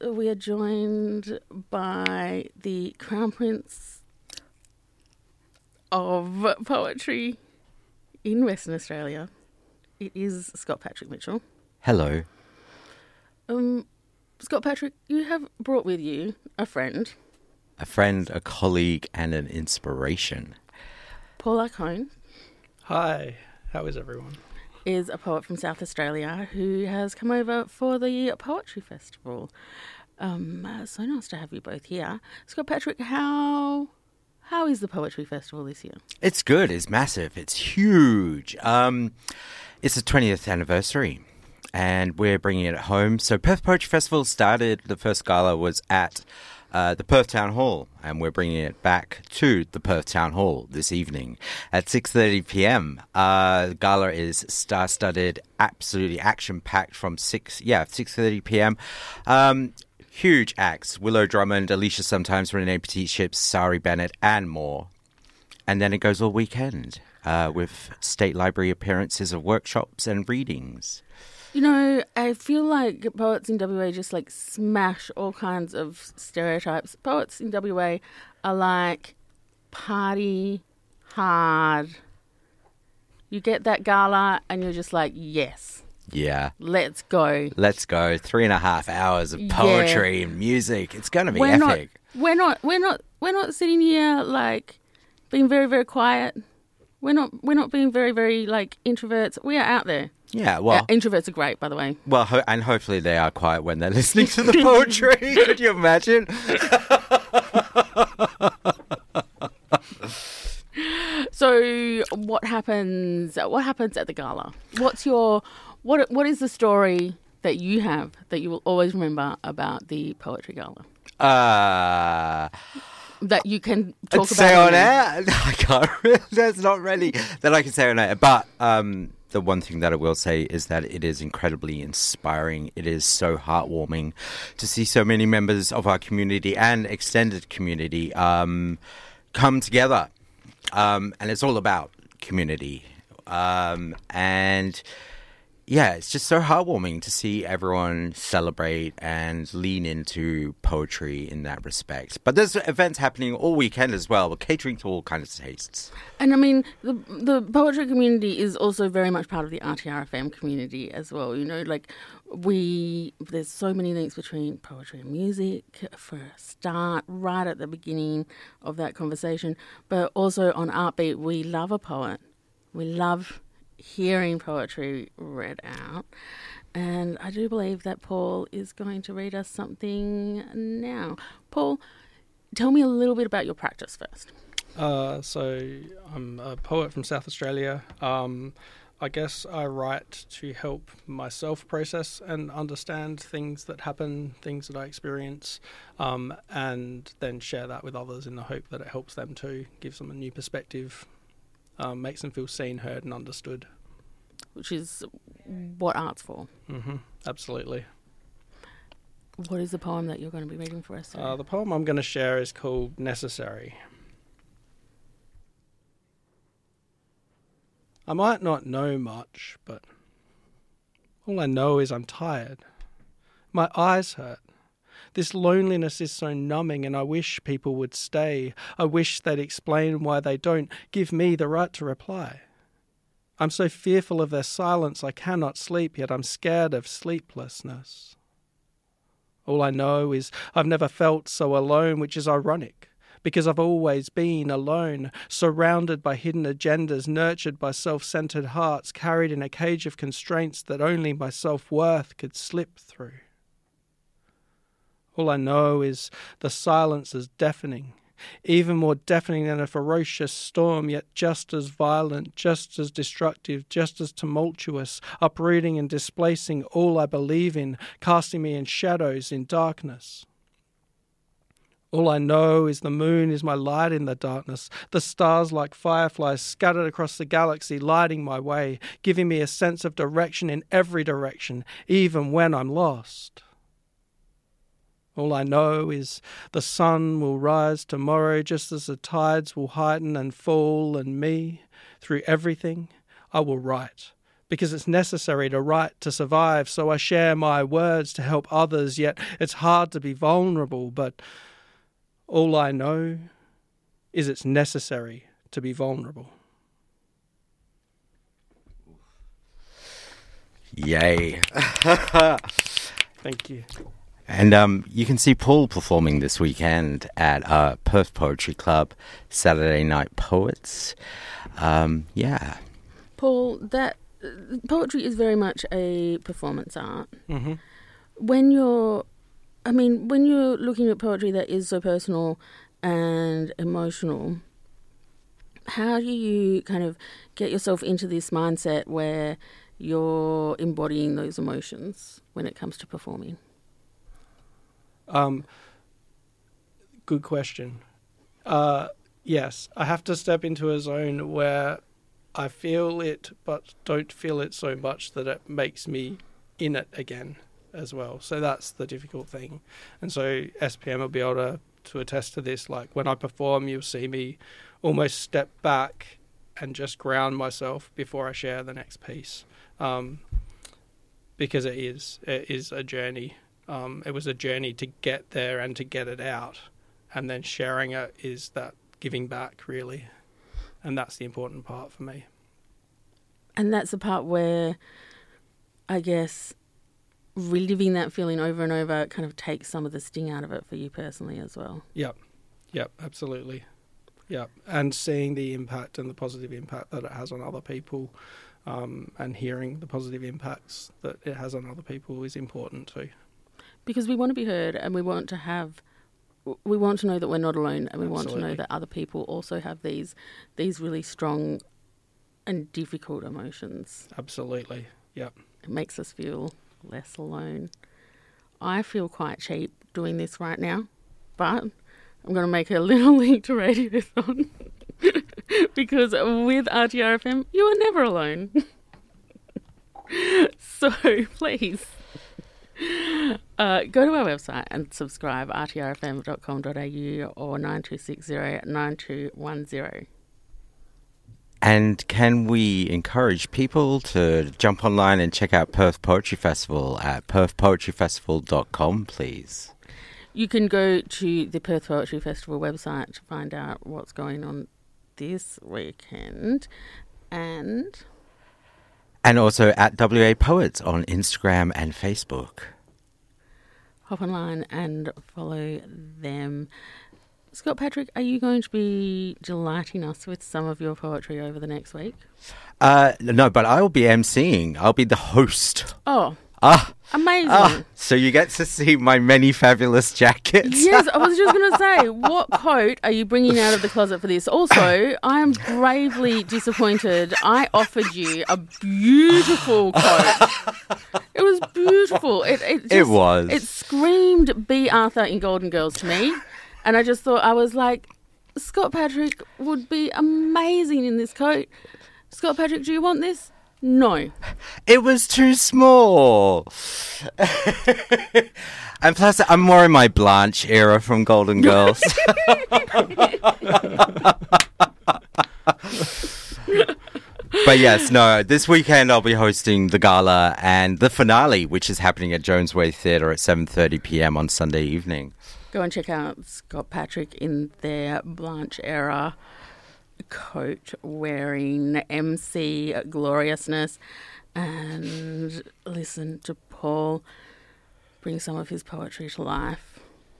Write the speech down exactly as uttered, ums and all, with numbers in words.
we are joined by the Crown Prince of poetry in Western Australia. It is Scott Patrick Mitchell. Hello. Um, Scott Patrick, you have brought with you a friend. A friend, a colleague, and an inspiration. Paul Arcone. Hi, how is everyone? Is a poet from South Australia who has come over for the Poetry Festival. Um, uh, so nice to have you both here. Scott Patrick, how how is the Poetry Festival this year? It's good. It's massive. It's huge. Um, it's the twentieth anniversary, and we're bringing it home. So Perth Poetry Festival started, the first gala was at Uh, the Perth Town Hall, and we're bringing it back to the Perth Town Hall this evening at six thirty p.m. Uh, the gala is star-studded, absolutely action-packed from six, yeah, six thirty p.m. Um, huge acts: Willow Drummond, Alicia Sometimes, Renee Petit-Chips, Sari Bennett, and more. And then it goes all weekend uh, with State Library appearances of workshops and readings. You know, I feel like poets in W A just like smash all kinds of stereotypes. Poets in W A are like party hard. You get that gala and you're just like, yes. Yeah. Let's go. Let's go. Three and a half hours of poetry yeah. and music. It's going to be we're epic. Not, we're not we're not we're not sitting here like being very, very quiet. We're not we're not being very, very like introverts. We are out there. Yeah, well... Yeah, introverts are great, by the way. Well, ho- and hopefully they are quiet when they're listening to the poetry. Could you imagine? So, what happens? What happens at the gala? What's your what? What is the story that you have that you will always remember about the poetry gala? Uh... That you can talk about say on air? I can't. That's not really that I can say on air. But um, the one thing that I will say is that it is incredibly inspiring. It is so heartwarming to see so many members of our community and extended community um, come together. Um, and it's all about community. Um, and... Yeah, it's just so heartwarming to see everyone celebrate and lean into poetry in that respect. But there's events happening all weekend as well. We're catering to all kinds of tastes. And I mean, the the poetry community is also very much part of the R T R F M community as well. You know, like we, there's so many links between poetry and music for a start, right at the beginning of that conversation. But also on Artbeat, we love a poet. We love hearing poetry read out, and I do believe that Paul is going to read us something now. Paul, tell me a little bit about your practice first. Uh, so I'm a poet from South Australia. Um, I guess I write to help myself process and understand things that happen, things that I experience, um, and then share that with others in the hope that it helps them too, gives them a new perspective. Um, makes them feel seen, heard and understood. Which is what art's for. Mm-hmm, absolutely. What is the poem that you're going to be reading for us today? Uh, the poem I'm going to share is called Necessary. I might not know much, but all I know is I'm tired. My eyes hurt. This loneliness is so numbing, and I wish people would stay. I wish they'd explain why they don't give me the right to reply. I'm so fearful of their silence I cannot sleep, yet I'm scared of sleeplessness. All I know is I've never felt so alone, which is ironic, because I've always been alone, surrounded by hidden agendas, nurtured by self-centered hearts, carried in a cage of constraints that only my self-worth could slip through. All I know is the silence is deafening, even more deafening than a ferocious storm, yet just as violent, just as destructive, just as tumultuous, uprooting and displacing all I believe in, casting me in shadows, in darkness. All I know is the moon is my light in the darkness, the stars like fireflies scattered across the galaxy lighting my way, giving me a sense of direction in every direction, even when I'm lost. All I know is the sun will rise tomorrow just as the tides will heighten and fall, and me, through everything, I will write, because it's necessary to write to survive. So I share my words to help others, yet it's hard to be vulnerable. But all I know is it's necessary to be vulnerable. Yay. Thank you. And um, you can see Paul performing this weekend at uh, Perth Poetry Club, Saturday Night Poets. Um, yeah. Paul, that uh, poetry is very much a performance art. Mm-hmm. When you're, I mean, when you're looking at poetry that is so personal and emotional, how do you kind of get yourself into this mindset where you're embodying those emotions when it comes to performing? Um, good question. Uh, yes, I have to step into a zone where I feel it, but don't feel it so much that it makes me in it again as well. So that's the difficult thing. And so S P M will be able to, to attest to this. Like when I perform, you'll see me almost step back and just ground myself before I share the next piece. Um, because it is, it is a journey. Um, it was a journey to get there and to get it out. And then sharing it is that giving back, really. And that's the important part for me. And that's the part where, I guess, reliving that feeling over and over kind of takes some of the sting out of it for you personally as well. Yep. Yep, absolutely. Yep. And seeing the impact and the positive impact that it has on other people, um, and hearing the positive impacts that it has on other people is important too. Because we want to be heard, and we want to have, we want to know that we're not alone, and we Absolutely. want to know that other people also have these, these really strong and difficult emotions. Absolutely. Yep. It makes us feel less alone. I feel quite cheap doing this right now, but I'm going to make a little link to Radiothon because with R T R F M, you are never alone. So please. Uh, go to our website and subscribe, r t r f m dot com dot a u or nine two six zero nine two one zero. And can we encourage people to jump online and check out Perth Poetry Festival at perth poetry festival dot com, please? You can go to the Perth Poetry Festival website to find out what's going on this weekend. And... And also at W A Poets on Instagram and Facebook. Hop online and follow them. Scott Patrick, are you going to be delighting us with some of your poetry over the next week? Uh, no, but I will be emceeing. I'll be the host. Oh, Ah, amazing. ah, so you get to see my many fabulous jackets. Yes, I was just going to say, what coat are you bringing out of the closet for this? Also, I am bravely disappointed. I offered you a beautiful coat. It was beautiful. It, it, just, It was. It screamed B. Arthur in Golden Girls to me. And I just thought, I was like, Scott Patrick would be amazing in this coat. Scott Patrick, do you want this? No. It was too small. And plus, I'm more in my Blanche era from Golden Girls. But yes, no, this weekend I'll be hosting the gala and the finale, which is happening at Jones Way Theatre at seven thirty p.m. on Sunday evening. Go and check out Scott Patrick in their Blanche era coat wearing M C gloriousness, and listen to Paul bring some of his poetry to life.